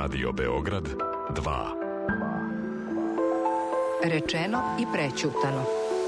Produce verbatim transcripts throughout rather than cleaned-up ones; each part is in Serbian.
Radio Beograd dva. Rečeno i prećutano.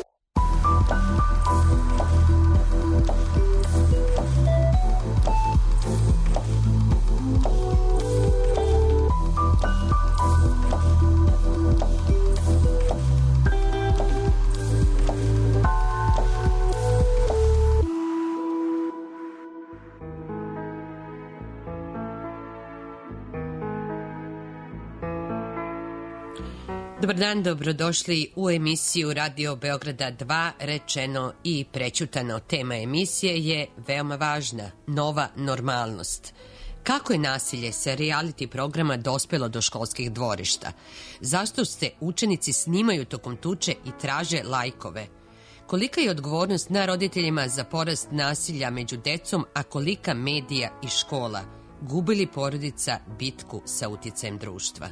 Dobar dan, dobrodošli u emisiju Radio Beograda dva, rečeno i prećutano. Tema emisije je veoma važna, nova normalnost. Kako je nasilje sa reality programa dospelo do školskih dvorišta? Zašto se učenici snimaju tokom tuče i traže lajkove? Kolika je odgovornost na roditeljima za porast nasilja među decom, a kolika medija i škola? Gubi li porodica bitku sa uticajem društva?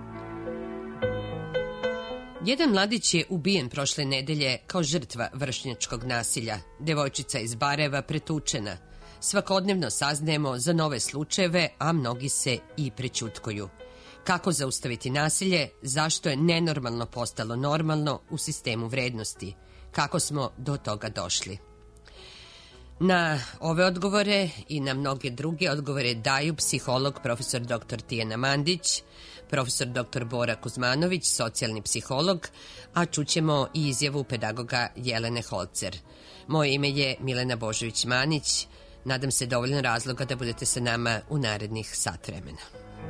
Jedan mladić je ubijen prošle nedelje kao žrtva vršnjačkog nasilja. Devojčica iz Barajeva pretučena. Svakodnevno saznajemo za nove slučajeve, a mnogi se i prećutkuju. Kako zaustaviti nasilje? Zašto je nenormalno postalo normalno u sistemu vrednosti? Kako smo do toga došli? Na ove odgovore i na mnoge druge odgovore daju psiholog profesor doktor Tijana Mandić, profesor doktor Bora Kuzmanović, socijalni psiholog, a čućemo i izjavu pedagoga Jelene Holcer. Moje ime je Milena Božović-Manić. Nadam se dovoljno razloga da budete sa nama u narednih sat vremena.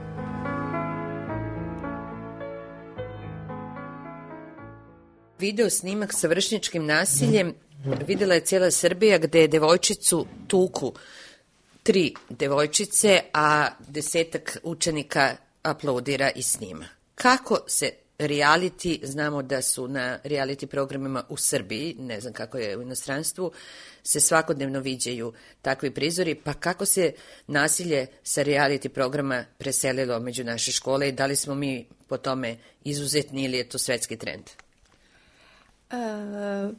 Video snimak sa vršnjačkim nasiljem videla je cijela Srbija, gde je devojčicu tuku tri devojčice, a desetak učenika aplaudira i snima. Kako se reality, znamo da su na reality programima u Srbiji, ne znam kako je u inostranstvu, se svakodnevno viđaju takvi prizori, pa kako se nasilje sa reality programa preselilo među naše škole i da li smo mi po tome izuzetni ili je to svetski trend? Uh,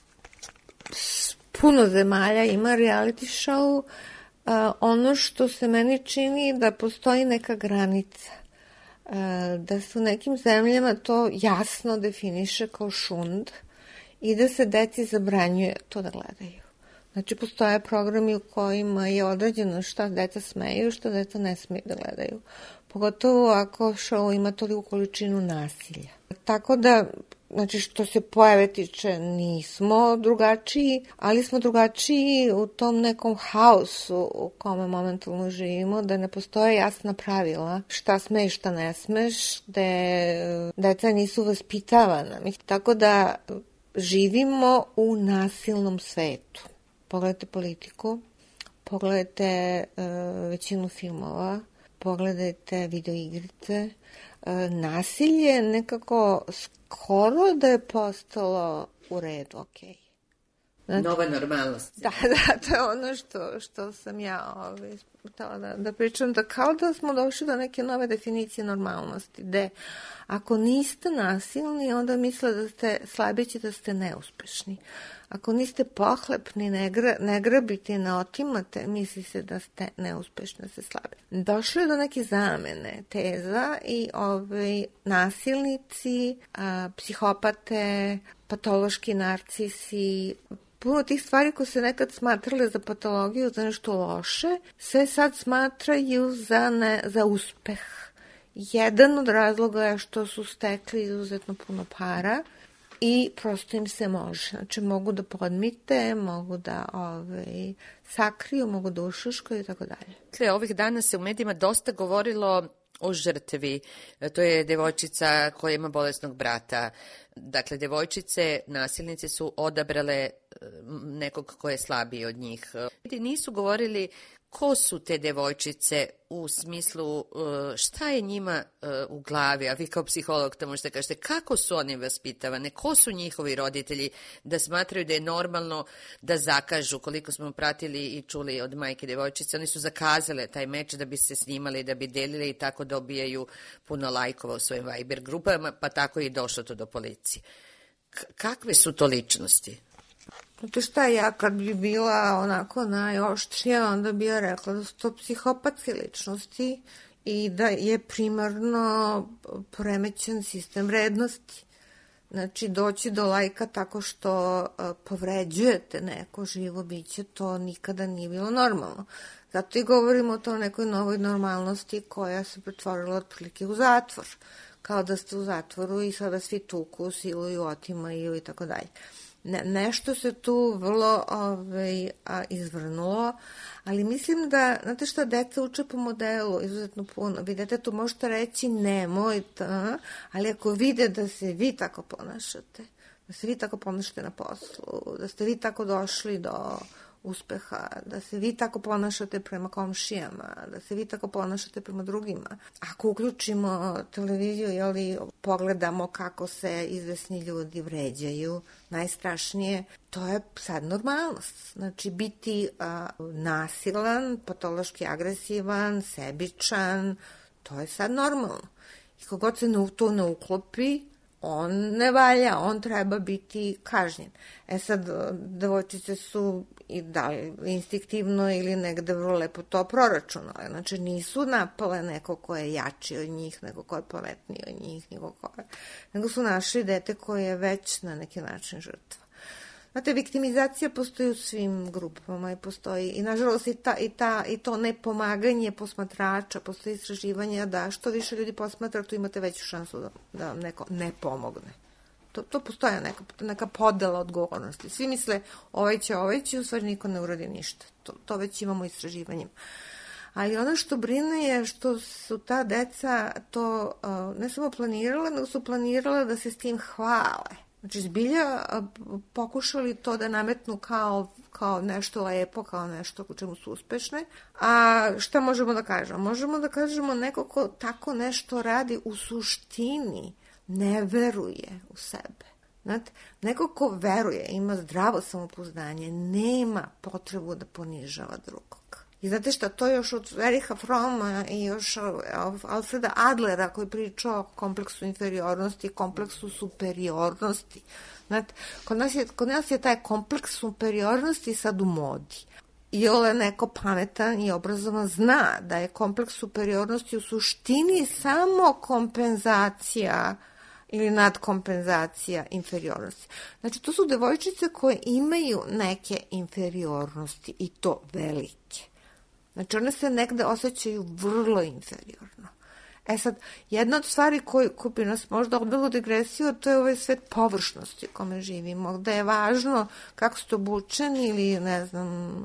puno zemalja ima reality show. Uh, ono što se meni čini da postoji neka granica. Uh, da se u nekim zemljama to jasno definiše kao šund i da se deci zabranjuje to da gledaju. Znači, postoje programi u kojima je određeno šta deca smeju, šta deca ne smeju da gledaju. Pogotovo ako show ima toliku količinu nasilja. Tako da, znači, što se pojave tiče, nismo drugačiji, ali smo drugačiji u tom nekom haosu u kome momentalno živimo, da ne postoje jasna pravila šta smeš, šta ne smeš, da deca nisu vaspitavana. Tako da živimo u nasilnom svetu. Pogledajte politiku, pogledajte uh, većinu filmova, pogledajte videoigrice. Uh, nasilje nekako skoro da je postalo u redu, okej. Okay. Znači, nova normalnost. Da, da, to je ono što, što sam ja ovaj, htela da, da pričam, da kao da smo došli do neke nove definicije normalnosti, gde ako niste nasilni, onda misle da ste slabići, da ste neuspešni. Ako niste pohlepni, ne, gra, ne grabite, ne otimate, misli se da ste neuspešni, da ste slabi. Došlo je do neke zamene teza i ovaj, nasilnici, a, psihopate, patološki narcisi, puno tih stvari koje se nekad smatrale za patologiju, za nešto loše, se sad smatraju za, ne, za uspeh. Jedan od razloga je što su stekli izuzetno puno para i prosto im se može. Znači, mogu da podmite, mogu da ovaj, sakriju, mogu da ušuškaju i tako dalje. Ovih dana se u medijima dosta govorilo o žrtvi. To je devojčica koja ima bolesnog brata. Dakle, devojčice, nasilnice su odabrale nekog ko je slabiji od njih. Nisu govorili ko su te devojčice u smislu šta je njima u glavi, a vi kao psiholog to možete kažete, kako su oni vaspitavane, ko su njihovi roditelji da smatraju da je normalno da zakažu, koliko smo pratili i čuli od majke devojčice, oni su zakazale taj meč da bi se snimali, da bi delili i tako dobijaju puno lajkova u svojim Viber grupama, pa tako i došlo to do policije. K- kakve su to ličnosti? Znate šta, ja kad bi bila onako najoštrija, onda bi ja rekla da su to psihopatske ličnosti i da je primarno poremećen sistem vrednosti. Znači, doći do lajka tako što uh, povređujete neko živo biće, to nikada nije bilo normalno. Zato i govorimo o toj nekoj novoj normalnosti koja se pretvorila otprilike u zatvor. Kao da ste u zatvoru i sada svi tuku, siluju, otimaju i tako dalje. Ne, nešto se tu vrlo ovaj, a, izvrnulo, ali mislim da, znate šta, deca uče po modelu izuzetno puno. Vi detetu možete reći nemoj, ta, ali ako vide da se vi tako ponašate, da se vi tako ponašate na poslu, da ste vi tako došli do uspeha, da se vi tako ponašate prema komšijama, da se vi tako ponašate prema drugima. Ako uključimo televiziju, jeli, pogledamo kako se izvesni ljudi vređaju, najstrašnije, to je sad normalnost. Znači, biti a, nasilan, patološki agresivan, sebičan, to je sad normalno. I kogod se u to ne uklopi, on ne valja, on treba biti kažnjen. E sad, devojčice su i da li instinktivno ili negde vrlo lepo to proračunale. Znači, nisu napale neko ko je jači od njih, nego ko je pametniji od njih, nego ko je, nego su našli dete koje je već na neki način žrtva. Znate, viktimizacija postoji u svim grupama i postoji, i nažalost i, ta, i, ta, i to nepomaganje posmatrača, postoji istraživanja da što više ljudi posmatra, tu imate veću šansu da, da vam neko ne pomogne. To, to postoje neka, neka podela odgovornosti. Svi misle ovaj će, ovaj će, u stvari niko ne uradi ništa. To, to već imamo istraživanjem. Ali ono što brine je što su ta deca to uh, ne samo planirala, nego su planirala da se s tim hvale. Znači, zbilja pokušali to da nametnu kao, kao nešto lepo, kao nešto u čemu su uspešne. A šta možemo da kažemo? Možemo da kažemo neko ko tako nešto radi u suštini ne veruje u sebe. Znate, neko ko veruje, ima zdravo samopouzdanje, nema potrebu da ponižava drugog. I znate šta, to još od Ericha Froma i još od Alfreda Adlera koji priča o kompleksu inferiornosti, kompleksu superiornosti. Znate, kod nas je, kod nas je taj kompleks superiornosti sad u modi. I ole neko pametan i obrazovan zna da je kompleks superiornosti u suštini samo kompenzacija ili nadkompenzacija inferiornosti. Znači, to su devojčice koje imaju neke inferiornosti i to velike. Znači, one se negde osjećaju vrlo inferiorno. E sad, jedna od stvari koju, koju bi nas možda odvelo u digresiju, to je ovaj svet površnosti u kome živimo, gde je važno kako ste obučeni ili, ne znam,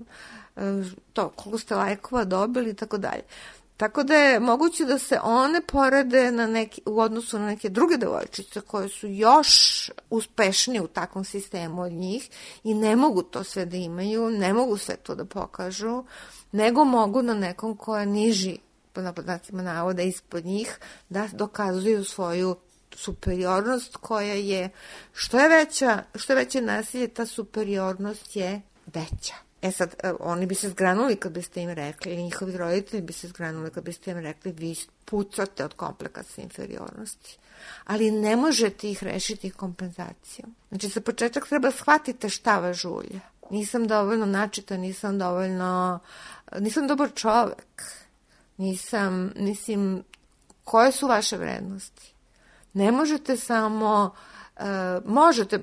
to, koliko ste lajkova dobili i tako dalje. Tako da je moguće da se one porede na neki, u odnosu na neke druge devojčice koje su još uspešnije u takvom sistemu od njih i ne mogu to sve da imaju, ne mogu sve to da pokažu, nego mogu na nekom koja niži, na podacima navoda, ispod njih, da dokazuju svoju superiornost koja je, što je veća, što je veće nasilje, ta superiornost je veća. E sad, oni bi se zgranuli kad biste im rekli, ili njihovi roditelji bi se zgranuli kad biste im rekli, vi pucate od kompleksa inferiornosti. Ali ne možete ih rešiti kompenzacijom. Znači, za početak treba shvatite šta vas žulja. Nisam dovoljno načita, nisam dovoljno, nisam dobar čovek. Nisam, mislim, koje su vaše vrednosti? Ne možete samo, uh, možete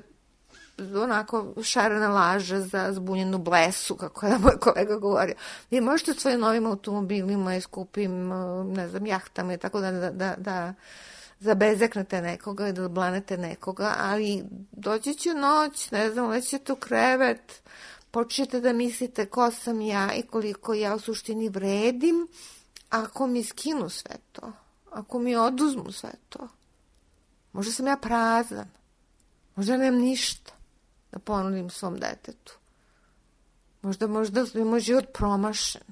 onako šarena laža za zbunjenu blesu, kako je moj kolega govorio. Vi možete svojim novim automobilima i skupim, ne znam, jahtama i tako da, da, da, da zabezeknete nekoga i da blanete nekoga, ali doći će noć, ne znam, lećete u krevet, počnete da mislite ko sam ja i koliko ja u suštini vredim, ako mi skinu sve to, ako mi oduzmu sve to. Možda sam ja prazan, možda nemam ništa da ponudim svom detetu. Možda, možda je moj život promašen.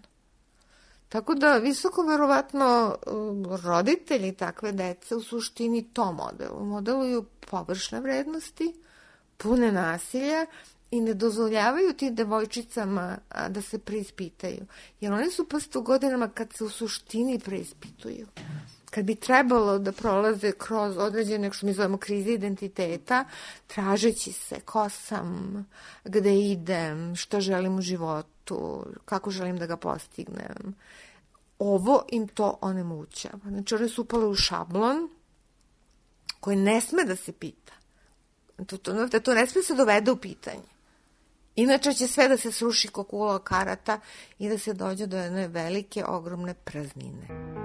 Tako da, visoko verovatno, roditelji takve dece u suštini to modelu. Modeluju površne vrednosti, pune nasilja i ne dozvoljavaju tim devojčicama da se preispitaju. Jer oni su posto u godinama kad se u suštini preispituju. Kad bi trebalo da prolaze kroz određene, što mi zovemo, krize identiteta, tražeći se ko sam, gde idem, što želim u životu, kako želim da ga postignem. ovo im to onemogućava. Znači, one su upale u šablon koji ne sme da se pita. To, to, to ne sme se dovede u pitanje. Inače će sve da se sruši ko kula od karata i da se dođe do jedne velike, ogromne praznine.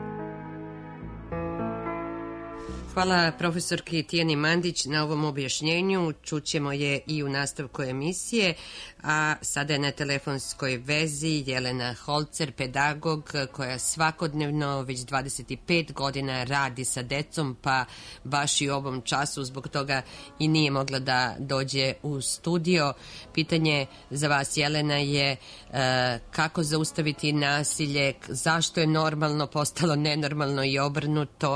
Hvala profesorki Tijani Mandić na ovom objašnjenju. Čućemo je i u nastavku emisije. A sada je na telefonskoj vezi Jelena Holcer, pedagog koja svakodnevno već dvadeset pet godina radi sa decom, pa baš i u ovom času zbog toga i nije mogla da dođe u studio. Pitanje za vas, Jelena, je e, kako zaustaviti nasilje, zašto je normalno postalo nenormalno i obrnuto,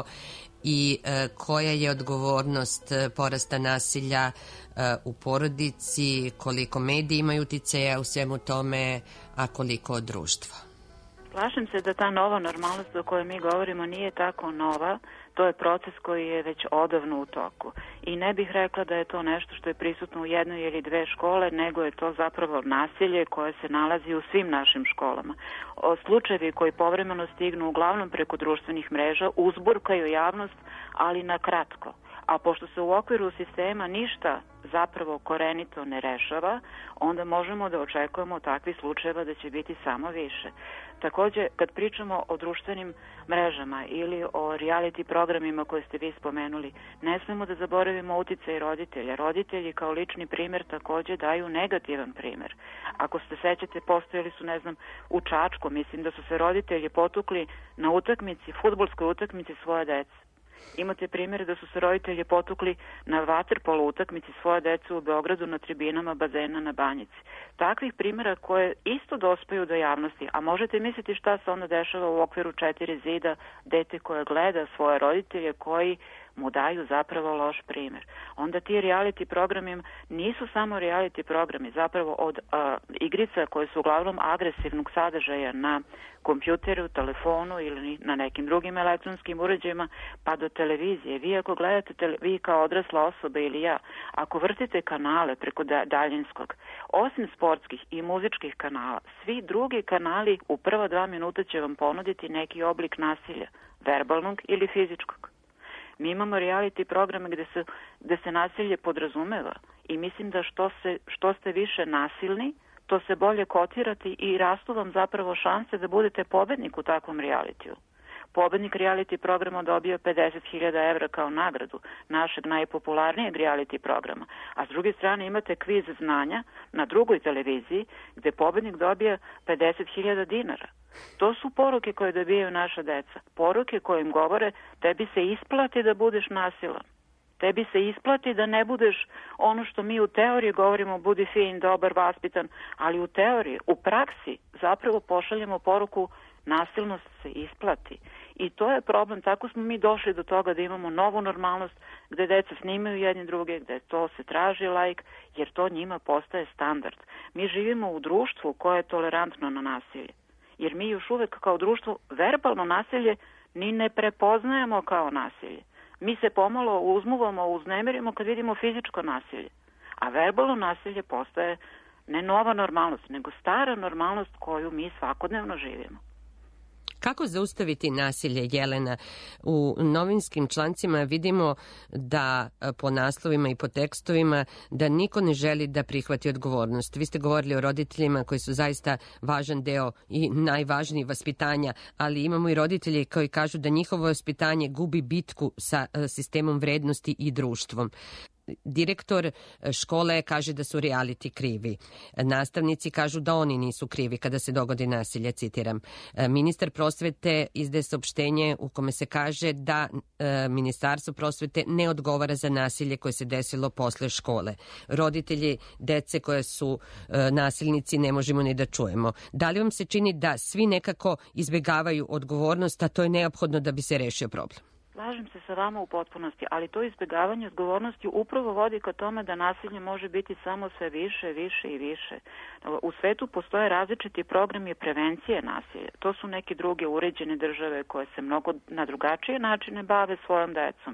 i e, koja je odgovornost porasta nasilja e, u porodici, koliko mediji imaju uticaja u svemu tome, a koliko društvo? Plašim se da ta nova normalnost o kojoj mi govorimo nije tako nova, to je proces koji je već odavno u toku. I ne bih rekla da je to nešto što je prisutno u jednoj ili dve škole, nego je to zapravo nasilje koje se nalazi u svim našim školama. O slučajevi koji povremeno stignu uglavnom preko društvenih mreža uzburkaju javnost, ali na kratko. A pošto se u okviru sistema ništa zapravo korenito ne rešava, onda možemo da očekujemo takvih slučajeva da će biti samo više. Takođe, kad pričamo o društvenim mrežama ili o reality programima koje ste vi spomenuli, ne smemo da zaboravimo uticaj roditelja. Roditelji kao lični primer takođe daju negativan primer. Ako se sećate, postojali su, ne znam, u Čačku, mislim da su se roditelji potukli na utakmici, fudbalskoj utakmici svoje dece. Imate primjer da su se roditelji potukli na vaterpolo utakmici svoje dece u Beogradu na tribinama bazena na Banjici. Takvih primjera koje isto dospaju do javnosti, a možete misliti šta se onda dešava u okviru četiri zida, dete koje gleda svoje roditelje koji mu daju zapravo loš primjer. Onda ti reality programi nisu samo reality programi, zapravo od a, igrica koje su uglavnom agresivnog sadržaja na kompjuteru, telefonu ili na nekim drugim elektronskim uređajima, pa do televizije. Vi ako gledate, tele, vi kao odrasla osoba ili ja, ako vrtite kanale preko da, daljinskog, osim sportskih i muzičkih kanala, svi drugi kanali u prva dva minuta će vam ponuditi neki oblik nasilja, verbalnog ili fizičkog. Mi imamo reality programe gde se, gde se nasilje podrazumeva i mislim da što, se, što ste više nasilni, to se bolje kotirati i rastu vam zapravo šanse da budete pobednik u takvom realitiju. Pobednik reality programa dobio pedeset hiljada evra kao nagradu našeg najpopularnijeg reality programa, a s druge strane imate kviz znanja na drugoj televiziji gde pobednik dobija pedeset hiljada dinara. To su poruke koje dobijaju naša deca. Poruke koje im govore tebi se isplati da budeš nasilan. Tebi se isplati da ne budeš ono što mi u teoriji govorimo, budi fin, dobar, vaspitan, ali u teoriji, u praksi zapravo pošaljemo poruku nasilnost se isplati. I to je problem, tako smo mi došli do toga da imamo novu normalnost gde deca snimaju jedni druge, gde to se traži like, jer to njima postaje standard. Mi živimo u društvu koje je tolerantno na nasilje. Jer mi još uvek kao društvo verbalno nasilje ni ne prepoznajemo kao nasilje. Mi se pomalo uzmuvamo, uznemirimo kad vidimo fizičko nasilje. A verbalno nasilje postaje ne nova normalnost, nego stara normalnost koju mi svakodnevno živimo. Kako zaustaviti nasilje, Jelena? U novinskim člancima vidimo da po naslovima i po tekstovima da niko ne želi da prihvati odgovornost. Vi ste govorili o roditeljima koji su zaista važan deo i najvažniji vaspitanja, ali imamo i roditelji koji kažu da njihovo vaspitanje gubi bitku sa sistemom vrednosti i društvom. Direktor škole kaže da su reality krivi. Nastavnici kažu da oni nisu krivi kada se dogodi nasilje, citiram. Ministar prosvete izdaje saopštenje u kome se kaže da e, Ministarstvo prosvete ne odgovara za nasilje koje se desilo posle škole. Roditelji dece koje su e, nasilnici ne možemo ni da čujemo. Da li vam se čini da svi nekako izbegavaju odgovornost, a to je neophodno da bi se rešio problem? Slažem se sa vama u potpunosti, ali to izbjegavanje odgovornosti upravo vodi ka tome da nasilje može biti samo sve više, više i više. U svetu postoje različiti programi prevencije nasilja. To su neke druge uređene države koje se mnogo na drugačije načine bave svojom decom.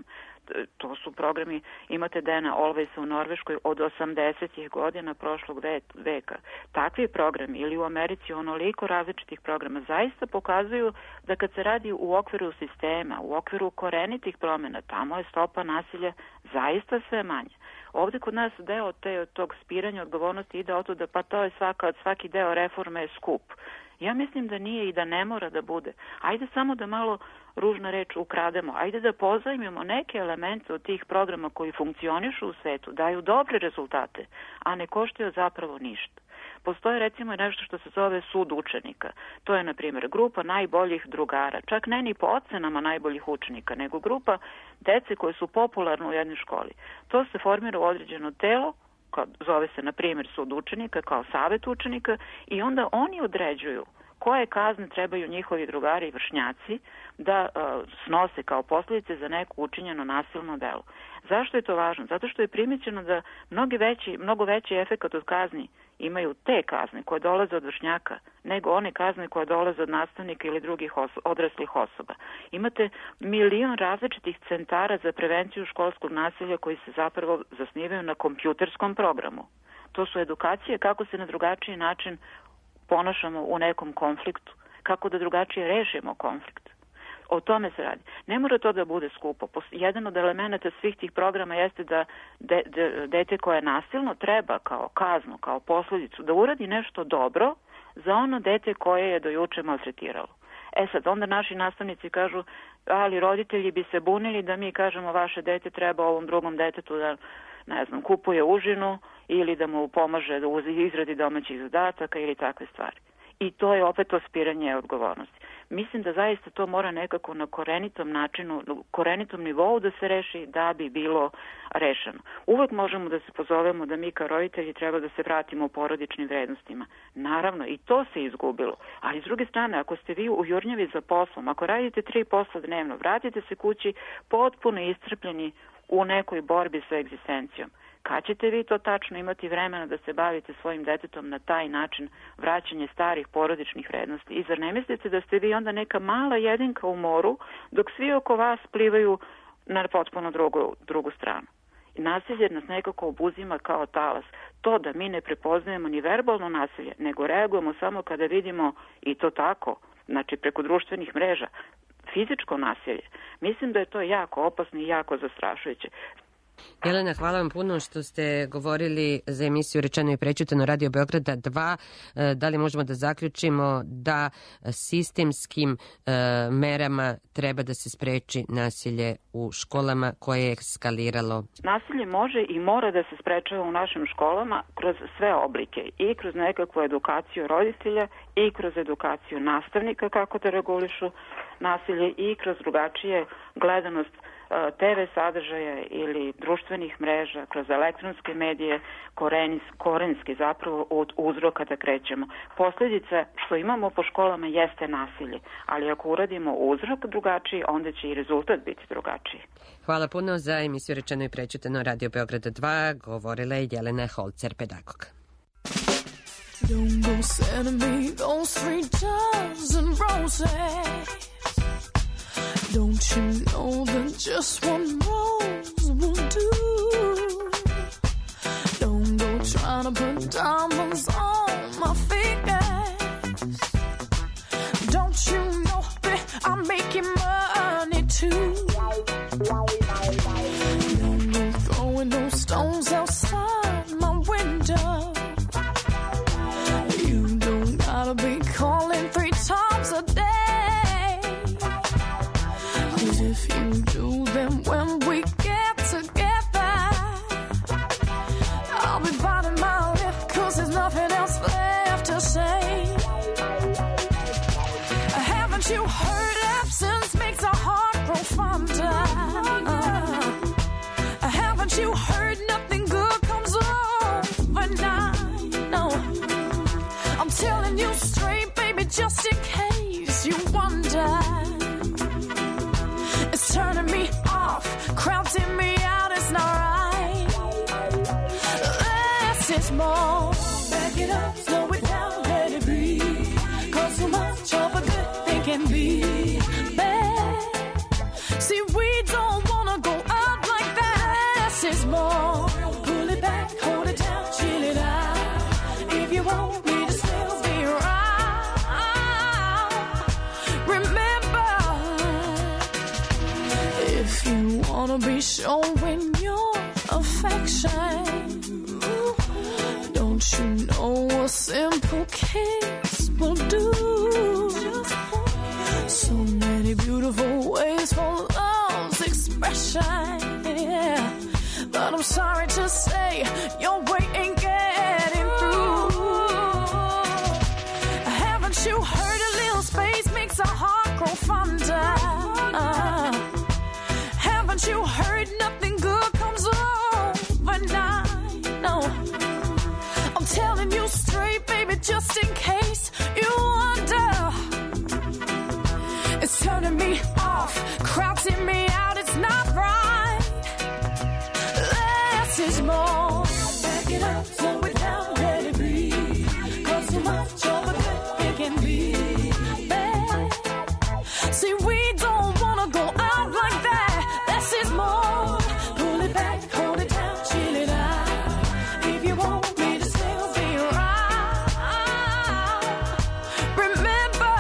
To su programi, imate Dana Olvejsa u Norveškoj od osamdesetih godina prošlog veka. Takvi programi ili u Americi onoliko različitih programa zaista pokazuju da kad se radi u okviru sistema, u okviru korenitih promjena, tamo je stopa nasilja zaista sve manje. Ovde kod nas deo te, tog spiranja odgovornosti ide od to da pa to je svaka, svaki deo reforme je skup. Ja mislim da nije i da ne mora da bude. Ajde samo da malo, ružna reč, ukrademo. Ajde da pozajmimo neke elemente od tih programa koji funkcionišu u svetu, daju dobre rezultate, a ne koštaju zapravo ništa. Postoje recimo nešto što se zove sud učenika. To je, na primjer, grupa najboljih drugara, čak ne ni po ocenama najboljih učenika, nego grupa dece koje su popularne u jednoj školi. To se formira u određeno telo, zove se, na primjer, sud učenika kao savet učenika i onda oni određuju koje kazne trebaju njihovi drugari i vršnjaci da uh, snose kao posljedice za neku učinjeno nasilno delo. Zašto je to važno? Zato što je primjećeno da mnogo veći, mnogo veći efekat od kazni imaju te kazne koje dolaze od vršnjaka nego one kazne koje dolaze od nastavnika ili drugih oso- odraslih osoba. Imate milion različitih centara za prevenciju školskog nasilja koji se zapravo zasnivaju na kompjuterskom programu. To su edukacije kako se na drugačiji način ponašamo u nekom konfliktu, kako da drugačije rešimo konflikt. O tome se radi. Ne mora to da bude skupo. Jedan od elemenata svih tih programa jeste da de, de, dete koje je nasilno treba kao kaznu, kao posljedicu, da uradi nešto dobro za ono dete koje je do juče maltretiralo. E sad, onda naši nastavnici kažu, ali roditelji bi se bunili da mi kažemo vaše dete treba ovom drugom detetu da, ne znam, kupuje užinu ili da mu pomaže da izradi domaćih zadataka ili takve stvari. I to je opet ospiranje odgovornosti. Mislim da zaista to mora nekako na korenitom načinu, na korenitom nivou da se reši da bi bilo rešeno. Uvek možemo da se pozovemo da mi kao roditelji treba da se vratimo u porodičnim vrednostima. Naravno, i to se izgubilo. Ali s druge strane, ako ste vi u jurnjavi za poslom, ako radite tri posla dnevno, vratite se kući potpuno iscrpljeni u nekoj borbi sa egzistencijom. Kad ćete vi to tačno imati vremena da se bavite svojim detetom na taj način, vraćanje starih porodičnih vrednosti? I zar ne mislite da ste vi onda neka mala jedinka u moru, dok svi oko vas plivaju na potpuno drugu, drugu stranu? I nasilje nas nekako obuzima kao talas. To da mi ne prepoznajemo ni verbalno nasilje, nego reagujemo samo kada vidimo, i to tako, znači preko društvenih mreža, fizičko nasilje. Mislim da je to jako opasno i jako zastrašujuće. Jelena, hvala vam puno što ste govorili za emisiju Rečeno i prećutano Radio Beograda dva. Da li možemo da zaključimo da sistemskim merama treba da se spreči nasilje u školama koje je eskaliralo? Nasilje može i mora da se sprečava u našim školama kroz sve oblike, i kroz nekakvu edukaciju roditelja i kroz edukaciju nastavnika kako da regulišu nasilje i kroz drugačije gledanost te ve sadržaja ili društvenih mreža, kroz elektronske medije, korenski zapravo od uzroka da krećemo. Posljedica što imamo po školama jeste nasilje, ali ako uradimo uzrok drugačiji, onda će i rezultat biti drugačiji. Hvala puno. Za emisiju Rečeno i prećutano Radio Beograda dva govorila je Jelena Holzer, pedagog. Don't go sending me those three dozen roses. Don't you know that just one rose will do? Don't go trying to put diamonds on my fingers. Don't you know that I'm making money too? Don't go throwing those stones outside my window. You don't gotta be calling three times a day. If you do, then when we get together, I'll be biting my lip, cause there's nothing else left to say. Haven't you heard absence makes a heart grow fonder? Haven't you heard nothing good comes overnight? No, I'm telling you straight, baby, just in case you wonder. It's turning me off, crowding me out, it's not right. Less is more. Back it up, slow it down, let it breathe. Cause so much of a good thing can be bad. See, we don't wanna go out showing your affection. Ooh, don't you know a simple kiss will do? So many beautiful ways for love's expression, yeah. But I'm sorry to say your way ain't getting through. Haven't you heard a little space makes a heart grow fonder? Haven't you heard nothing good comes overnight? No, I'm telling you straight, baby, just in case you wonder. It's turning me off, crowding me out, it's not right. Less is more. Back it up, slow it down, let it breathe. Cause too much of a good it can be bad. See, we don't wanna go out like that. Less is more. Pull it back, hold it down, chill it out. If you want me to still be right, remember,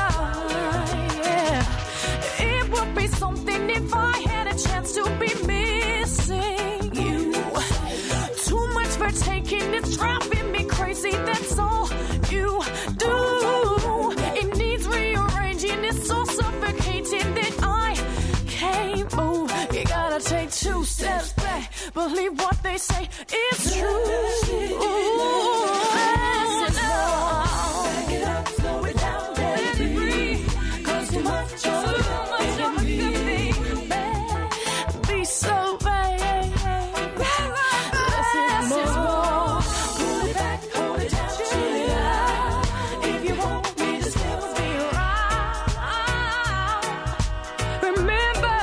yeah, it would be something if I had a chance to be missing you. Too much for taking, it's driving me crazy, that's all you do. It needs rearranging, it's so suffocating that I can't move. You gotta take two steps back, believe what they say is true. Ooh, less is more. Back it up, slow it down, let it breathe. Cause too much of it can be bad. Be so bad. Less is more. Pull it back, hold it down, chill it out. If you want me to still be right, remember,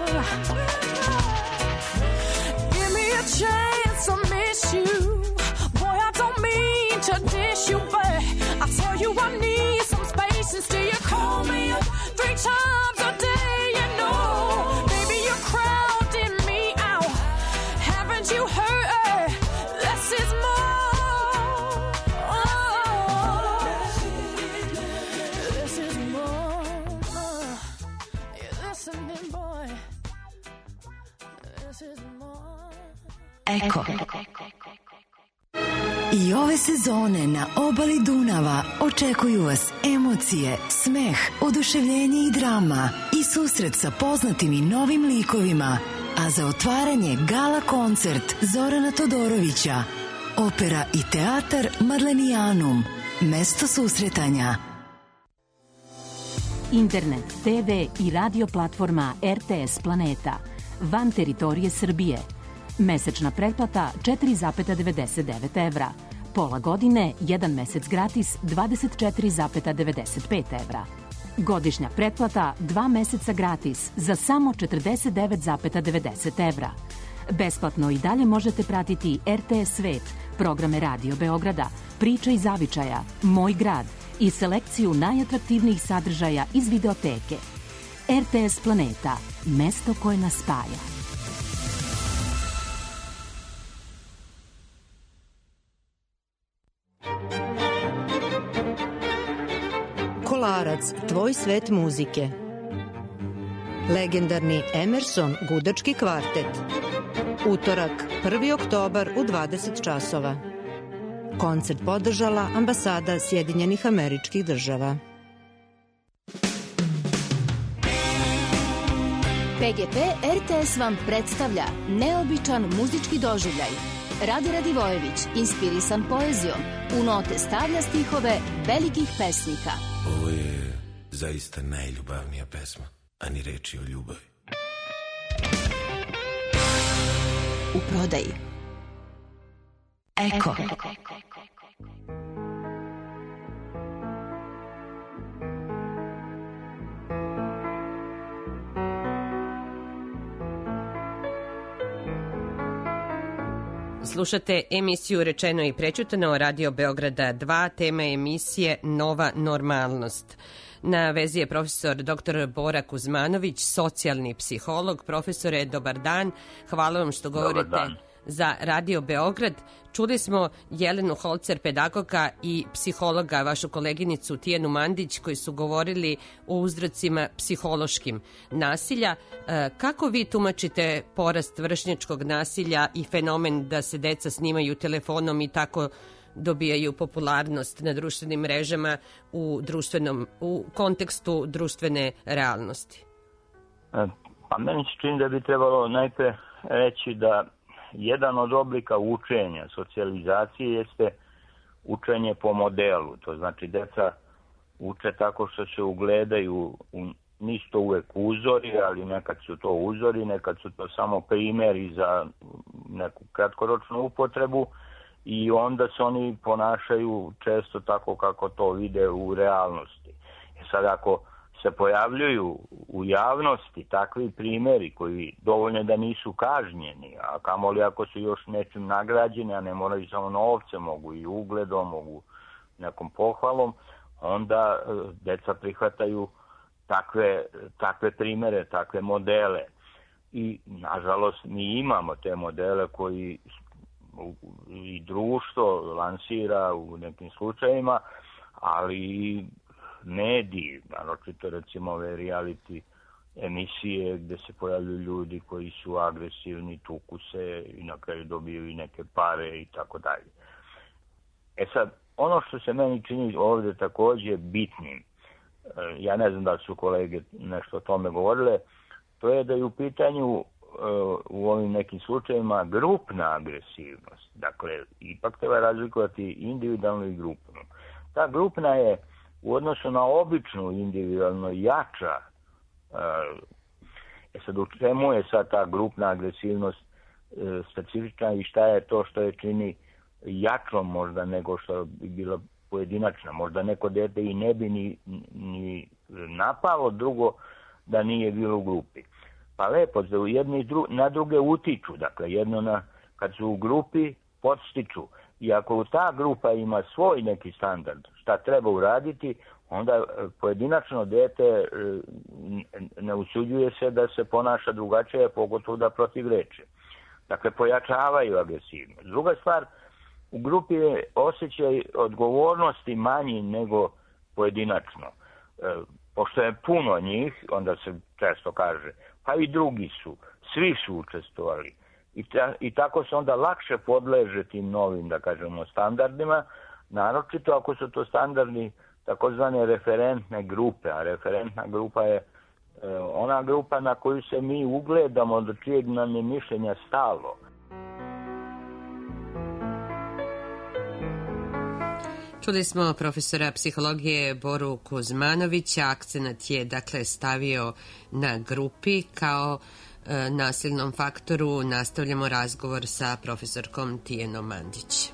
give me a chance to miss you. Boy, I don't mean to dish you, but I tell you I need some space, and still you call me up three times a day, you know. Baby, you're crowding me out. Haven't you heard? Less is more. Oh, less is more. You're listening, boy. Less is more. Eko. I ove sezone na obali Dunava očekuju vas emocije, smeh, oduševljenje i drama i susret sa poznatim i novim likovima, a za otvaranje gala koncert Zorana Todorovića, opera i teatar Marlenijanum, mesto susretanja. Internet, te ve i radio platforma er te es Planeta, van teritorije Srbije. Mesečna pretplata četiri zarez devedeset devet evra. Pola godine, jedan mesec gratis, dvadeset četiri zarez devedeset pet evra. Godišnja pretplata, dva meseca gratis, za samo četrdeset devet zarez devedeset evra. Besplatno i dalje možete pratiti er te es Svet, programe Radio Beograda, Priča iz zavičaja, Moj grad i selekciju najatraktivnijih sadržaja iz videoteke. er te es Planeta, mesto koje nas spaja. Kolarac, tvoj svet muzike. Legendarni Emerson gudački kvartet. Utorak, prvi oktobar u dvadeset časova. Koncert podržala Ambasada Sjedinjenih Američkih Država. pe ge pe er te es vam predstavlja neobičan muzički doživljaj. Rade Radivojević, inspirisan poezijom, u note stavlja stihove velikih pesnika. Ovo je zaista najljubavnija pesma, a ni reči o ljubavi. U prodaji. Eko. Slušate emisiju Rečeno i prećutano Radio Beograda dva, tema emisije Nova normalnost. Na vezi je profesor doktor Bora Kuzmanović, socijalni psiholog. Profesore, dobar dan. Hvala vam što govorite za Radio Beograd. Čuli smo Jelenu Holcer, pedagoga i psihologa, vašu koleginicu Tijenu Mandić, koji su govorili o uzrocima psihološkim nasilja. Kako vi tumačite porast vršnjačkog nasilja i fenomen da se deca snimaju telefonom i tako dobijaju popularnost na društvenim mrežama u, društvenom, u kontekstu društvene realnosti? Pa meni se čini da bi trebalo najpre reći da jedan od oblika učenja, socijalizacije, jeste učenje po modelu. To znači deca uče tako što se ugledaju, u, nisu to uvek uzori, ali nekad su to uzori, nekad su to samo primjeri za neku kratkoročnu upotrebu i onda se oni ponašaju često tako kako to vide u realnosti. E sad ako se pojavljuju u javnosti takvi primjeri koji dovoljno da nisu kažnjeni, a kamoli ako su još nečim nagrađeni, a ne moraju samo novce, mogu i ugledom, mogu nekom pohvalom, onda deca prihvataju takve, takve primjere, takve modele. I nažalost mi imamo te modele koji i društvo lansira u nekim slučajima, ali mediji, naročito recimo ove reality emisije gdje se pojavljuju ljudi koji su agresivni, tuku se i na kraju dobiju i neke pare i tako dalje. E sad, ono što se meni čini ovdje također bitnim, ja ne znam da su kolege nešto o tome govorile, to je da je u pitanju u ovim nekim slučajevima grupna agresivnost. Dakle, ipak treba razlikovati individualnu i grupnu. Ta grupna je u odnosu na običnu individualno jača. E sad, u čemu je sad ta grupna agresivnost specifična i šta je to što je čini jačom možda nego što bi bilo pojedinačna? Možda neko dete i ne bi ni, ni napalo, drugo da nije bilo u grupi. Pa lepo, da jedni dru, na druge utiču, dakle jedno na, kad su u grupi podstiču. I ako ta grupa ima svoj neki standard, šta treba uraditi, onda pojedinačno dete ne usuđuje se da se ponaša drugačije, pogotovo da protivreče. Dakle, pojačavaju agresivnost. Druga stvar, u grupi je osjećaj odgovornosti manji nego pojedinačno. Pošto je puno njih, onda se često kaže, pa i drugi su, svi su učestvovali. I, ta, I tako se onda lakše podleže tim novim, da kažemo, standardima, naročito ako su to standardi takozvane referentne grupe, a referentna grupa je e, ona grupa na koju se mi ugledamo, do čijeg nam je mišljenja stalo. Čuli smo profesora psihologije Boru Kuzmanovića. Akcenat je dakle stavio na grupi kao e, nasilnom faktoru. Nastavljamo razgovor sa profesorkom Tijenom Mandić.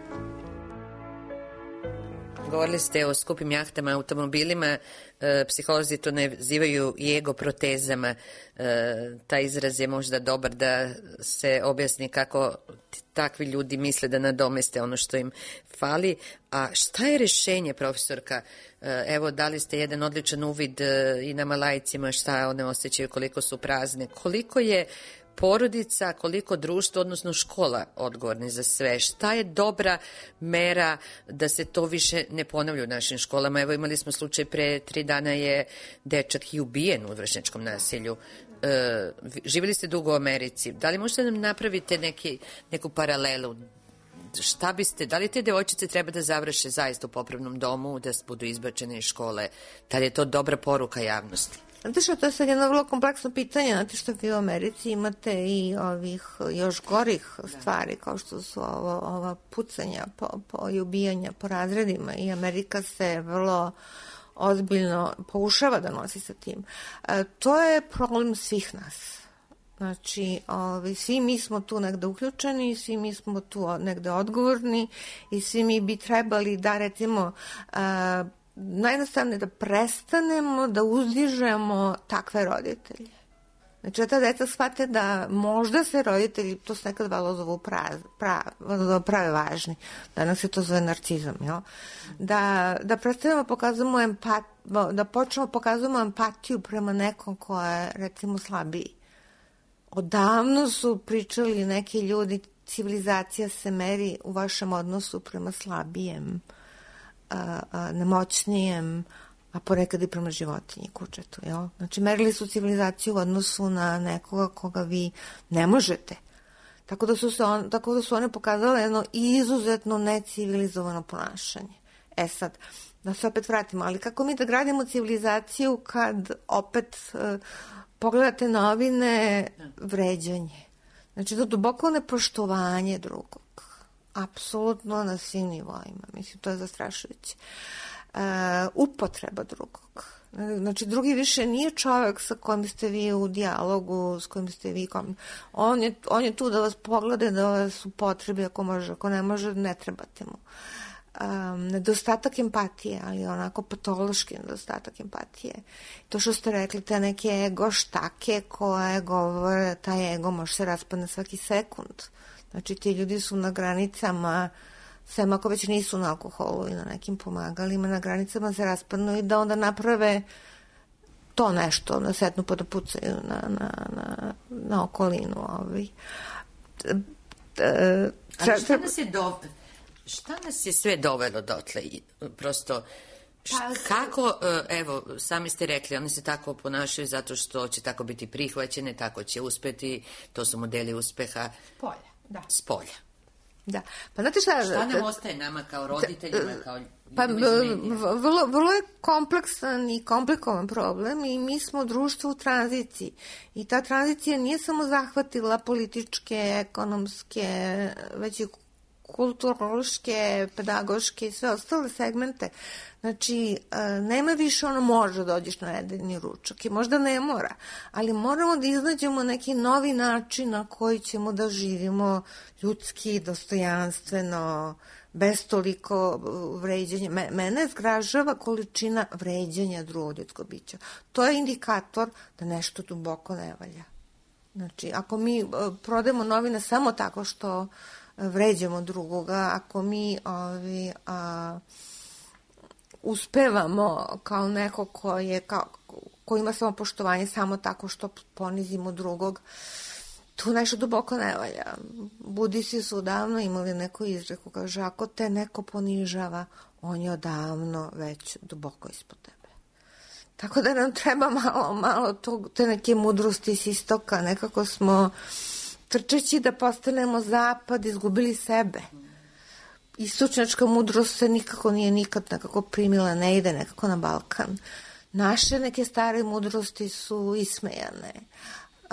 Govorili ste o skupim jahtama, automobilima, e, psiholozi to nazivaju i ego protezama. E, taj izraz je možda dobar da se objasni kako takvi ljudi misle da nadomeste ono što im fali. A šta je rješenje, profesorka? E, evo, dali ste jedan odličan uvid e, i nama laicima šta one osjećaju, koliko su prazne, koliko je porodica, koliko društvo, odnosno škola odgovorni za sve. Šta je dobra mera da se to više ne ponavlja u našim školama? Evo, imali smo slučaj pre tri dana je dečak i ubijen u vršnjačkom nasilju. E, živjeli ste dugo u Americi. Da li možete nam napravite neki, neku paralelu? Šta biste, da li te devojčice treba da završe zaista u popravnom domu, da budu izbačene iz škole? Da li je to dobra poruka javnosti? Znate što, to je sad jedno vrlo kompleksno pitanje. Znate što vi u Americi imate i ovih još gorih stvari, kao što su ovo, ova pucanja po, po, i ubijanja po razredima, i Amerika se vrlo ozbiljno poušava da nosi sa tim. E, to je problem svih nas. Znači, ovi, svi mi smo tu negde uključeni, svi mi smo tu negde odgovorni i svi mi bi trebali da, recimo, a, najjednostavnije da prestanemo da uzdižemo takve roditelje. Znači, da ta deca shvate da možda se roditelji, to se nekad valo zovu prav, prav, prave važni, danas se to zove narcizam, jel? Da, da prestanemo pokazujemo empat, da počnemo pokazujemo empatiju prema nekom ko je, recimo, slabiji. Odavno su pričali neki ljudi, civilizacija se meri u vašem odnosu prema slabijem, a, a, nemoćnijem, a ponekad i prema životinji kučetu, jel? Znači, merili su civilizaciju u odnosu na nekoga koga vi ne možete. Tako da su, se on, tako da su one pokazale jedno izuzetno necivilizovano ponašanje. E sad, da se opet vratimo, ali kako mi da gradimo civilizaciju kad opet e, pogledate novine, vređanje. Znači, to duboko nepoštovanje drugog. Apsolutno na svim nivoima. Mislim, to je zastrašujuće. Uh, upotreba drugog. Znači, drugi više nije čovjek sa kojim ste vi u dijalogu, s kojim ste vi... Kom... On, je, on je tu da vas poglede, da vas upotrebi ako može, ako ne može, ne trebate mu. Um, nedostatak empatije, ali onako patološki nedostatak empatije. To što ste rekli, te neke ego štake koje govore, taj ego može se raspadne svaki sekund. Znači, ti ljudi su na granicama, sem ako već nisu na alkoholu i na nekim pomagalima, na granicama se raspadnu i da onda naprave to nešto, da setnu pa da pucaju na, na, na, na okolinu. Ovaj. Ali šta nas je do... Šta nas je sve dovelo dotle? Prosto, šta, kako, evo, sami ste rekli, oni se tako ponašaju zato što će tako biti prihvaćene, tako će uspeti, to su modeli uspeha. Spolja, da. Spolja. Da. Pa znate šta... Šta nam ostaje nama kao roditeljima, kao ljudima pa, iz medija? Vrlo, vrlo je kompleksan i komplikovan problem i mi smo društvo u tranziciji. I ta tranzicija nije samo zahvatila političke, ekonomske, već i kulturološke, pedagoške i sve ostale segmente. Znači, nema više ono može dođeš na nedeljni ručak i možda ne mora, ali moramo da iznađemo neki novi način na koji ćemo da živimo ljudski, dostojanstveno, bez toliko vređanja. Mene zgražava količina vređanja drugog ljudskog bića. To je indikator da nešto duboko ne valja. Znači, ako mi prodajemo novine samo tako što vređamo drugoga, ako mi ovi, a, uspevamo kao neko ko, je, kao, ko ima samo poštovanje samo tako što ponizimo drugog, tu nešto duboko ne valja. Budisi su odavno imali neku izreku, kaže, ako te neko ponižava, on je odavno već duboko ispod tebe. Tako da nam treba malo, malo tog, te neke mudrosti s istoka, nekako smo trčeći da postanemo zapad, izgubili sebe. Istočnjačka mudrost se nikako nije nikad nekako primila, ne ide nekako na Balkan. Naše neke stare mudrosti su ismejane. Uh,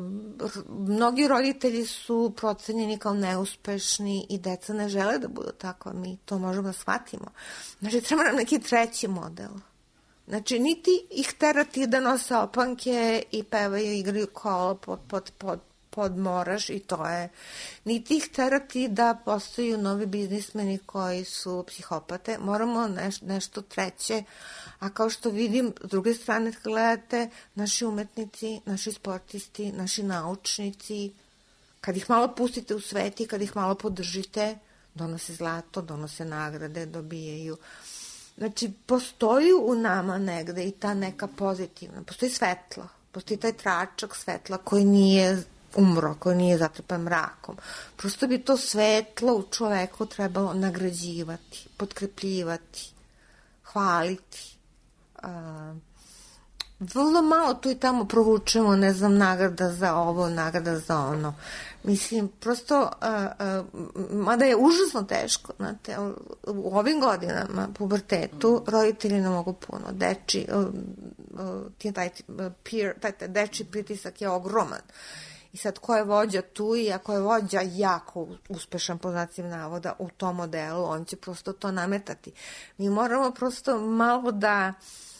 mnogi roditelji su procenjeni kao neuspešni i deca ne žele da budu takva, mi to možemo da shvatimo. Znači, treba nam neki treći model. Znači, niti ih terati da nose opanke i pevaju, igraju kolo pod, pod, pod podmoraš i to je. Niti ih terati da postaju novi biznismeni koji su psihopate. Moramo neš, nešto treće. A kao što vidim, s druge strane gledate, naši umetnici, naši sportisti, naši naučnici, kad ih malo pustite u svet i kad ih malo podržite, donose zlato, donose nagrade, dobijaju. Znači, postoji u nama negde i ta neka pozitivna, postoji svetlo, postoji taj tračak svetla koji nije umro, koji nije zatrpan mrakom. Prosto bi to svetlo u čoveku trebalo nagrađivati, potkrepljivati, hvaliti. A, vrlo malo tu i tamo provučemo, ne znam, nagrada za ovo, nagrada za ono. Mislim, prosto, a, a, mada je užasno teško, znate, u ovim godinama, pubertetu, roditelji ne mogu puno. Deči, a, a, taj, peer, taj, taj deči pritisak je ogroman. I sad, ko je vođa tu i ako je vođa jako uspešan, po znacima navoda, u tom modelu, on će prosto to nametati. Mi moramo prosto malo da,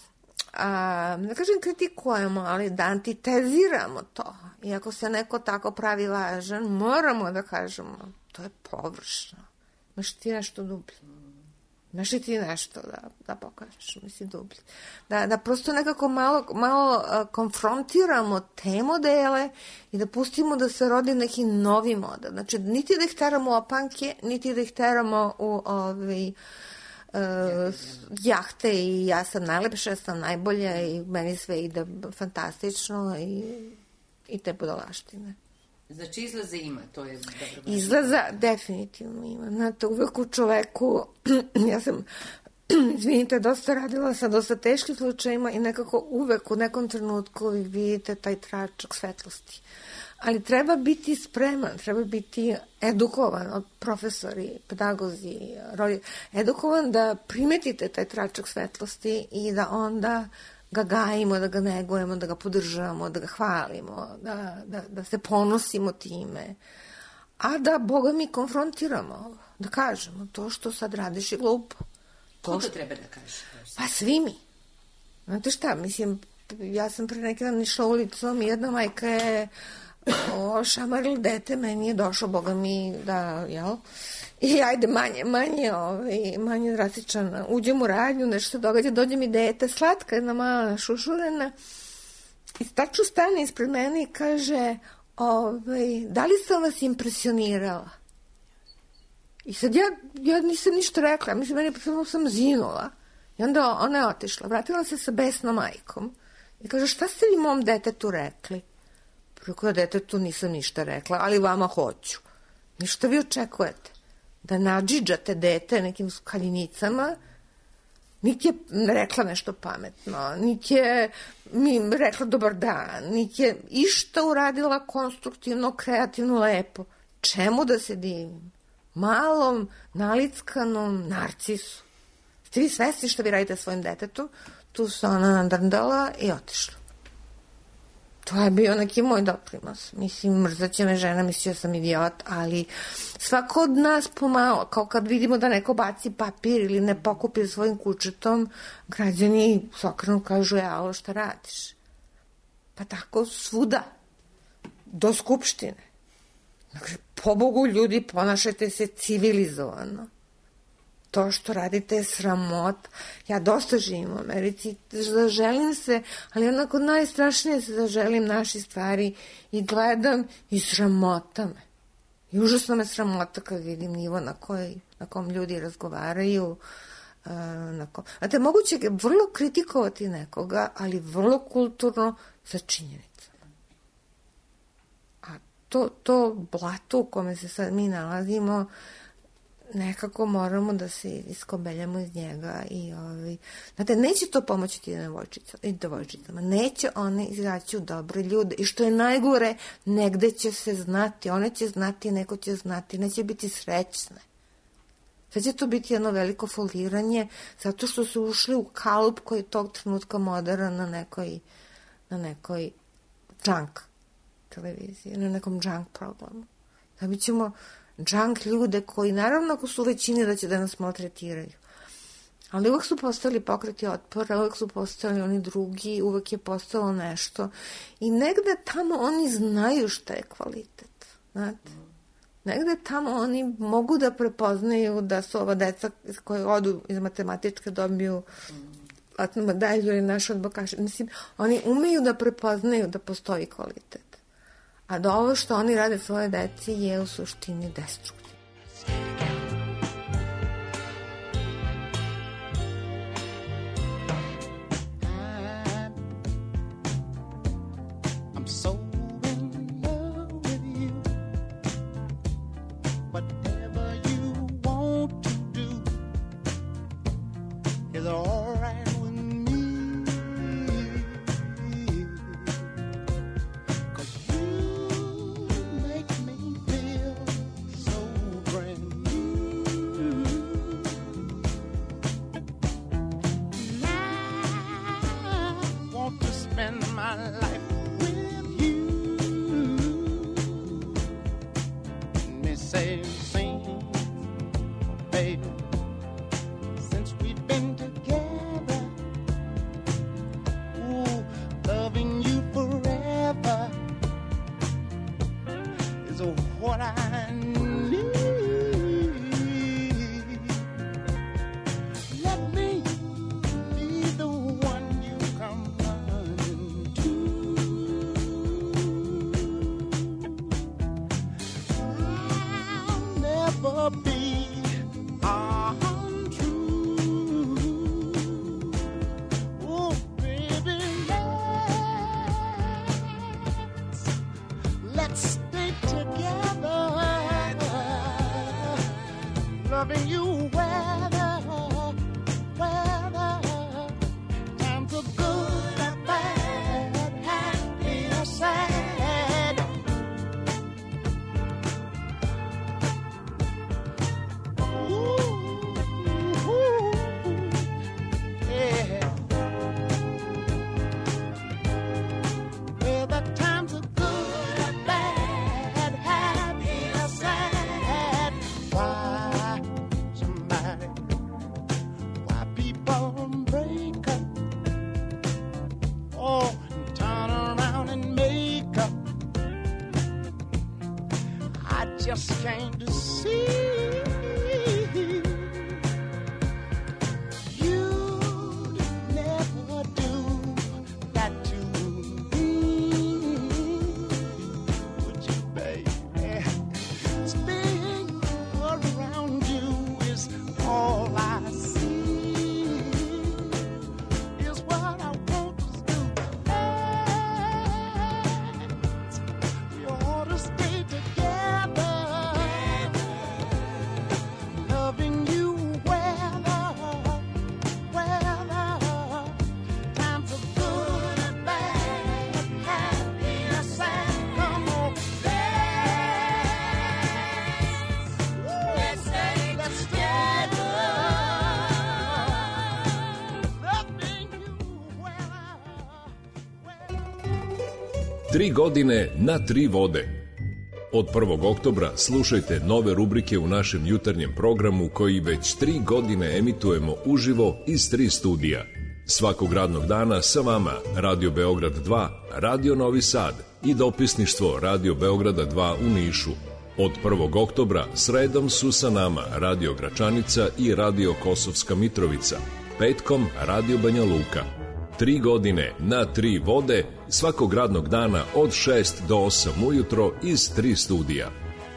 a, ne kažem kritikujemo, ali da antiteziramo to. I ako se neko tako pravi važan, moramo da kažemo, to je površno. Imaš ti nešto dublje. Imaš li ti nešto da, da pokažeš, mislim, dublje. Da, da prosto nekako malo, malo uh, konfrontiramo te modele i da pustimo da se rodi neki novi model. Znači, niti da ih teramo u opanke, niti da ih teramo u ovaj, uh, jahte i ja sam najlepša, ja sam najbolja i meni sve ide fantastično i, i te budalaštine. Znači izlaza ima, to je dobro. Izlaza definitivno ima. Znate, uvek u čoveku, ja sam, izvinite, dosta radila sa dosta teškim slučajima i nekako uvek u nekom trenutku vi vidite taj tračak svetlosti. Ali treba biti spreman, treba biti edukovan od profesori, pedagozi, roditelji, edukovan da primetite taj tračak svetlosti i da onda ga gajimo, da ga negujemo, da ga podržavamo, da ga hvalimo, da, da, da se ponosimo time, a da Boga mi konfrontiramo, da kažemo to što sad radiš je glupo. To Ko to treba da kaže? Pa svi mi. Znate šta, mislim, ja sam pre neki dan išla ulicom i jedna majka je o, šamarila dete, meni je došlo, Boga mi, da, jel? I ajde, manje, manje, ovaj, manje drastičan, uđem u radnju, nešto se događa, dođe mi dete, slatka, jedna mala šušurena, i tačno stane ispred mene i kaže, ovaj, da li sam vas impresionirala? I sad ja, ja nisam ništa rekla, mislim, meni samo sam zinula. I onda ona je otišla, vratila se sa besnom majkom i kaže, šta ste li mom detetu rekli? Preko detetu nisam ništa rekla, ali vama hoću. Ništa vi očekujete? Da nadžiđate dete nekim skaljinicama, niti je rekla nešto pametno, niti je mi rekla dobar dan, niti je išta uradila konstruktivno, kreativno, lepo. Čemu da se divim? Malom, nalickanom narcisu. Ste vi svesni što vi radite svojim detetu? Tu se ona nadrndala i otišla. To je bio neki moj doprinos. Mislim, mrzaće me žena, mislio sam idiot, ali svako od nas pomalo, kao kad vidimo da neko baci papir ili ne pokupi svojim kućetom, građani s okrenu kažu, ja, alo, šta radiš? Pa tako svuda, do skupštine. Dakle, pobogu ljudi, ponašajte se civilizovano. To što radite je sramot. Ja dosta živim u Americi, zaželim se, ali onako najstrašnije se zaželim naši stvari i gledam i sramota me. I užasno me sramota kad vidim nivo na, koji, na kom ljudi razgovaraju. Uh, na kom... Znate, moguće je vrlo kritikovati nekoga, ali vrlo kulturno sa činjenicama. A to, to blato u kome se sad mi nalazimo, nekako moramo da se iskobeljamo iz njega i ovaj, znate, neće to pomoći ti devojčicama, devojčicama, neće one izaći u dobre ljude i što je najgore, negde će se znati, one će znati, neko će znati, neće biti srećne. Sad će to biti jedno veliko foliranje zato što su ušli u kalup koji je tog trenutka moderan na nekoj na nekoj junk televiziji, na nekom junk programu. Da mi ćemo džank ljude koji, naravno, ako su u većini da će da nas maltretiraju. Ali uvek su postali pokreti otpora, uvek su postali oni drugi, uvek je postalo nešto. I negde tamo oni znaju šta je kvalitet. Znate? Negde tamo oni mogu da prepoznaju da su ova deca koje odu iz matematičke dobiju zlatnu medalju ili naš odbokaš. Mislim, oni umeju da prepoznaju da postoji kvalitet. A da ovo što oni rade svoje deci je u suštini destruktivno. Be loving you weather, weather. Times are good and bad, happy or sad. Ooh, ooh, yeah. Well, the times are good and bad, happy or sad. Why somebody, why people break up? Oh, and turn around and make up. I just came to see you'd never do that to me, would you, baby? Staying around you is all I see, is what I want us to act. We ought to stay together, loving you weather, weather. Times are good and bad, happy or sad. Come on, let's stay, let's stay loving you weather. Tri godine na tri vode. Od prvog oktobra slušajte nove rubrike u našem jutarnjem programu koji već tri godine emitujemo uživo iz tri studija. Svakog radnog dana sa vama Radio Beograd dva, Radio Novi Sad i dopisništvo Radio Beograda dva u Nišu. Od prvog oktobra sredom su sa nama Radio Gračanica i Radio Kosovska Mitrovica. Petkom Radio Banja Luka. Tri godine na tri vode svakog radnog dana od šest do osam ujutro iz tri studija.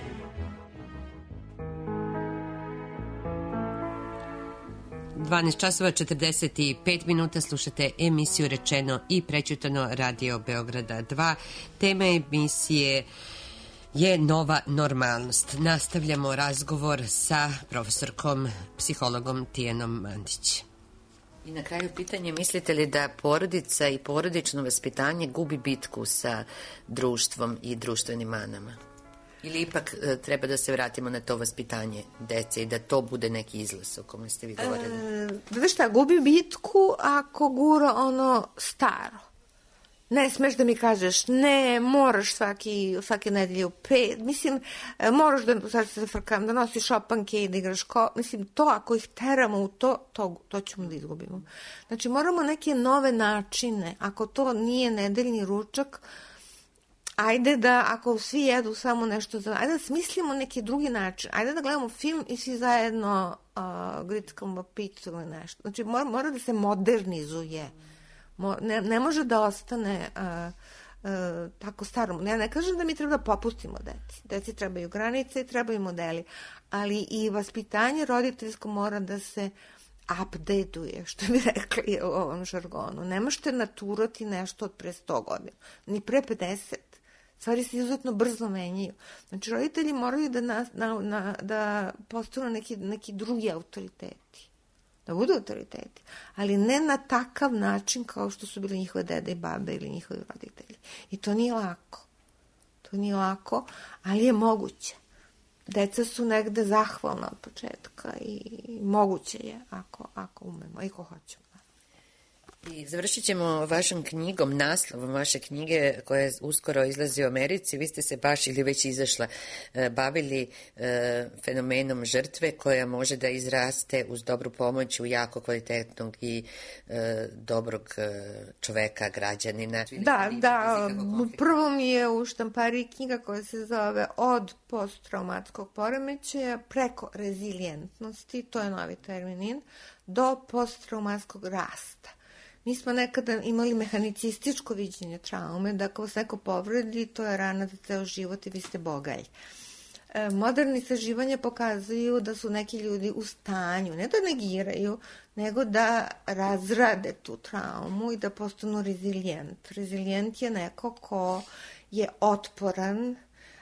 dvanaest časova četrdeset pet minuta, slušate emisiju Rečeno i prećutano Radio Beograda dva. Tema emisije je nova normalnost. Nastavljamo razgovor sa profesorkom, psihologom Tijanom Mandić. I na kraju pitanje, mislite li da porodica i porodično vaspitanje gubi bitku sa društvom i društvenim manama? Ili ipak e, treba da se vratimo na to vaspitanje dece i da to bude neki izlaz o kome ste vi govorili? E, znaš šta, gubi bitku ako gura ono staro. Ne smeš da mi kažeš, ne, moraš svaki, svake nedelje u pet, mislim, moraš da, sad se frkam, da nosiš šopanke i da igraš ko, mislim, to, ako ih teramo u to, to, to ćemo da izgubimo. Znači, moramo neke nove načine, ako to nije nedeljni ručak, ajde da, ako svi jedu samo nešto za, ajde da smislimo neki drugi način, ajde da gledamo film i svi zajedno uh, grickamo picu ili nešto. Znači, mora, mora da se modernizuje. Ne, ne može da ostane uh, uh, tako starom. Ja ne kažem da mi treba da popustimo deci. Deci trebaju granice i trebaju modeli. Ali i vaspitanje roditeljsko mora da se update-uje, što bi rekli u ovom žargonu. Ne možete naturati nešto od pre sto godina, ni pre pedeset. Stvari se izuzetno brzo menjaju. Znači, roditelji moraju da, na, na, na, da postanu neki, neki drugi autoriteti. Da budu autoriteti, ali ne na takav način kao što su bili njihove dede i babe ili njihovi roditelji. I to nije lako. To nije lako, ali je moguće. Deca su negde zahvalna od početka i moguće je ako, ako umemo i ko hoćemo. I završit ćemo vašom knjigom, naslovom vaše knjige koja uskoro izlazi u Americi. Vi ste se baš, ili već izašla, bavili fenomenom žrtve koja može da izraste uz dobru pomoć u jako kvalitetnog i dobrog čoveka, građanina. Da, da, prvo mi je u štampariji knjiga koja se zove Od posttraumatskog poremećaja preko rezilijentnosti, to je novi termin, do posttraumatskog rasta. Mi smo nekada imali mehanicističko viđenje traume, da ako vas neko povredi, to je rana za ceo život i vi ste bogalj. E, moderni istraživanja pokazuju da su neki ljudi u stanju, ne da negiraju, nego da razrade tu traumu i da postanu rezilijent. Rezilijent je neko ko je otporan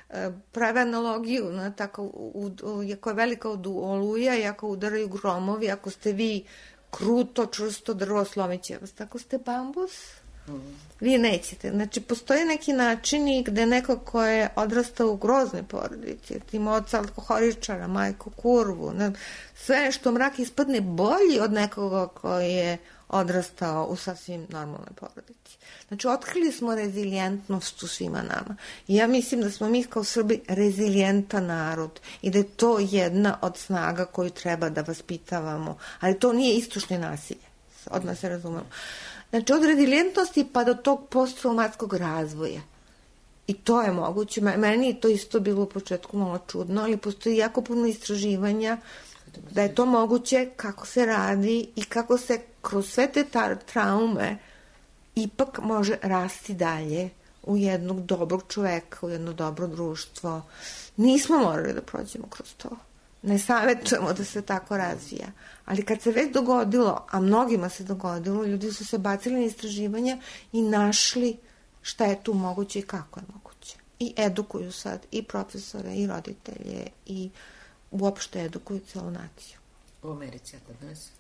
prave analogiju, na tako, u, u, jako je velika od oluja i ako udaraju gromovi, ako ste vi kruto, čvrsto drvo, slomiće vas. Tako ste bambus, vi nećete. Znači, postoje neki načini gde neko ko je odrastao u groznoj porodici, tim oca alkoholičara, majku kurvu, ne, sve što mrak ispadne bolji od nekoga koji je odrastao u sasvim normalnoj porodici. Znači, otkrili smo rezilijentnost u svima nama. I ja mislim da smo mi kao Srbi rezilijentan narod i da je to jedna od snaga koju treba da vaspitavamo. Ali to nije istočne nasilje. Odmah se razumemo. Znači, od rezilijentnosti pa do tog posttraumatskog razvoja. I to je moguće. Meni je to isto bilo u početku malo čudno, ali postoji jako puno istraživanja da je to moguće, kako se radi i kako se kroz sve te traume ipak može rasti dalje u jednog dobrog čoveka, u jedno dobro društvo. Nismo morali da prođemo kroz to. Ne savjetujemo da se tako razvija. Ali kad se već dogodilo, a mnogima se dogodilo, ljudi su se bacili na istraživanja i našli šta je tu moguće i kako je moguće. I edukuju sad i profesore, i roditelje, i uopšte edukuju celu naciju. U Americi, a kod nas?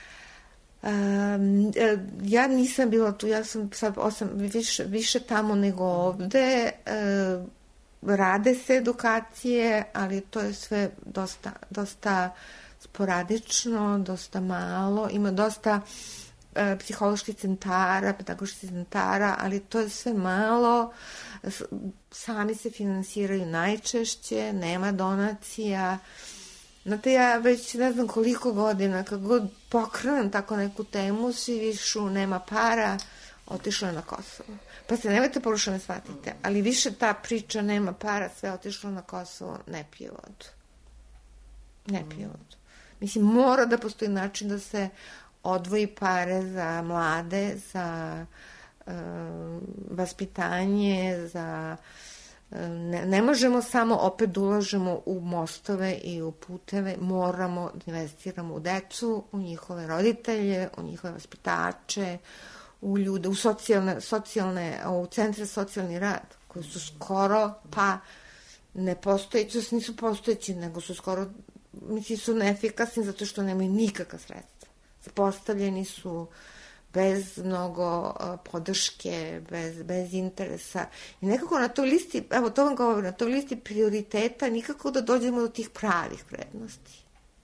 Um, ja nisam bila tu, ja sam sad osam, više, više tamo nego ovde. Um, rade se edukacije, ali to je sve dosta, dosta sporadično, dosta malo. Ima dosta uh, psiholoških centara, pedagoških centara, ali to je sve malo. Sami se finansiraju najčešće, nema donacija. Znate, ja već ne znam koliko godina, kako god pokrenem tako neku temu, svi višu, nema para, otišlo je na Kosovo. Pa se nemojte polušno ne shvatite, ali više ta priča nema para, sve otišlo na Kosovo, ne pije vodu. Ne pije vodu. Mislim, mora da postoji način da se odvoji pare za mlade, za uh, vaspitanje, za... Ne, ne možemo samo opet da ulažemo u mostove i u puteve, moramo da investiramo u decu, u njihove roditelje, u njihove vaspitače, u ljude, u socijalne, socijalne, u centre socijalni rad, koji su skoro, pa ne postojeći, nisu postojeći, nego su skoro, mislim, su neefikasni zato što nemaju nikakva sredstva. Postavljeni su bez mnogo podrške, bez, bez interesa. I nekako na toj listi, evo to vam govorim, na toj listi prioriteta nikako da dođemo do tih pravih vrednosti.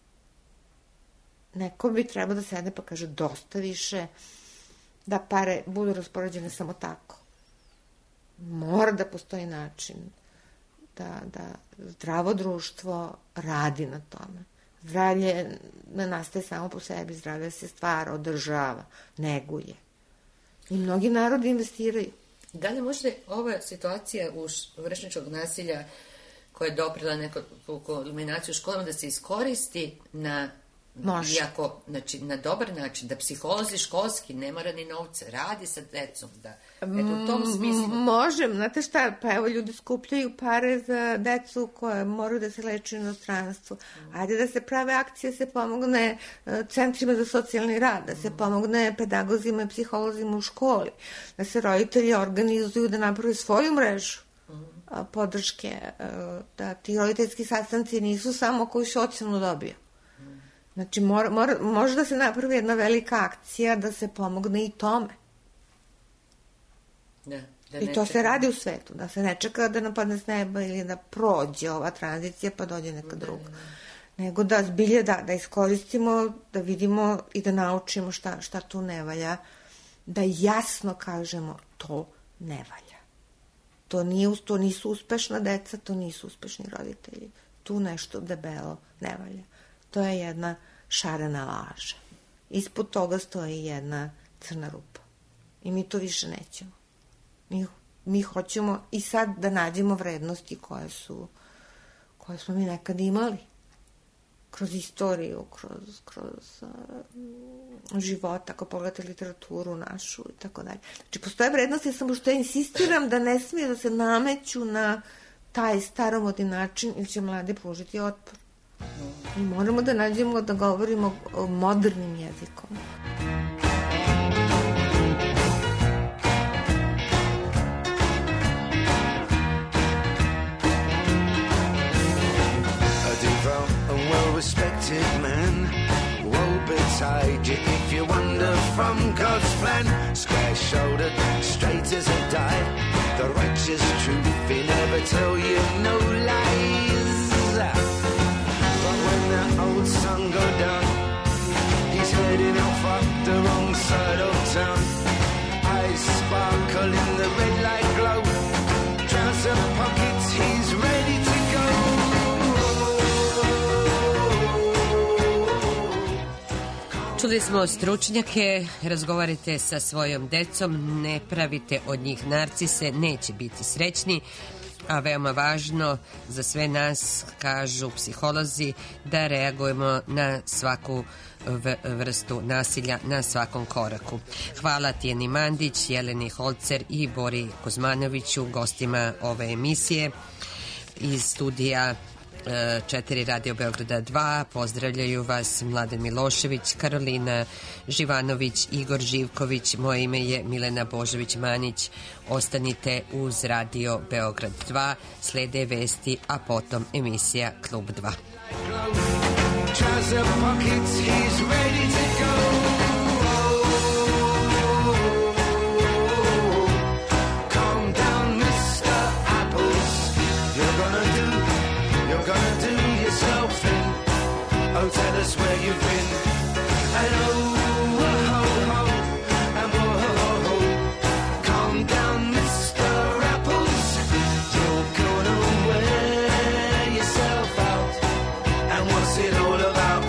Neko bi trebao da sede pa kaže dosta više, da pare budu raspoređene samo tako. Mora da postoji način da, da zdravo društvo radi na tome. Zdravlje ne nastaje samo po sebi, zdravlje se stvara, održava, neguje. I mnogi narodi investiraju. Da li možda ova situacija u vršnjačkog nasilja koja je doprila neku kulminaciju u školama da se iskoristi na, Može. Iako, znači, na dobar način, da psiholozi školski ne mora ni novce, radi sa decom, da, eto, u tom smislu... Može, znate šta, pa evo ljudi skupljaju pare za decu koje moraju da se leče u inostranstvu. Ajde da se prave akcije, se pomogne centrima za socijalni rad, da se pomogne pedagozima i psiholozima u školi, da se roditelji organizuju da naprave svoju mrežu podrške, da ti roditeljski sastanci nisu samo koji se ocenu dobio. Znači, mora, mora, može da se napravi jedna velika akcija da se pomogne i tome. Da, da I to se radi u svetu, da se ne čeka da napadne s neba ili da prođe ova tranzicija pa dođe neka druga. Da, da. Nego da zbilje da, da iskoristimo, da vidimo i da naučimo šta, šta tu ne valja, da jasno kažemo to ne valja. To, nije, to nisu uspešna deca, to nisu uspešni roditelji. Tu nešto debelo ne valja. To je jedna šarena laža. Ispod toga stoji jedna crna rupa. I mi to više nećemo. Mi, mi hoćemo i sad da nađemo vrednosti koje su, koje smo mi nekad imali. Kroz istoriju, kroz, kroz uh, život, ako pogledate literaturu našu i tako dalje. Znači, postoje vrednosti, samo što ja insistiram da ne smije da se nameću na taj staromodni način ili će mladi pružiti otpor. I moramo da nađemo da govorimo modernim jezikom. inside you if you wander from God's plan. Square-shouldered, straight as a die, the righteous truth, he never tell you no lies. But when that old sun go down, he's heading off up the wrong side of town. Eyes sparkle in the red light glow, trouser pockets, he's ready to go. Čuli smo stručnjake, razgovarajte sa svojom decom, ne pravite od njih narcise, neće biti srećni, a veoma važno za sve nas, kažu psiholozi, da reagujemo na svaku vrstu nasilja na svakom koraku. Hvala Tijeni Mandić, Jeleni Holcer i Bori Kuzmanoviću, gostima ove emisije iz studija četiri Radio Beograda dva. Pozdravljaju vas Mladen Milošević, Karolina Živanović, Igor Živković. Moje ime je Milena Božović-Manić. Ostanite uz Radio Beograd dva. Slede vesti, a potom emisija Klub dva. Oh, tell us where you've been. And oh, oh, oh, oh, and oh, oh, oh, calm down, Mister Apples. You're gonna wear yourself out. And what's it all about?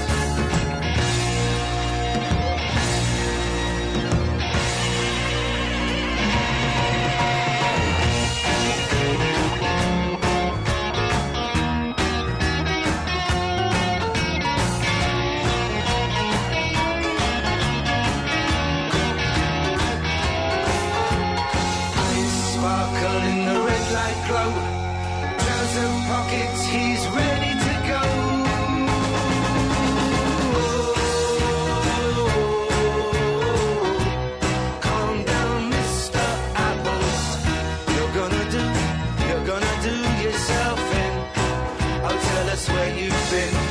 Glow, trouser pockets, he's ready to go. Calm down, Mister Apples. You're gonna do, you're gonna do yourself in. Oh, tell us where you've been.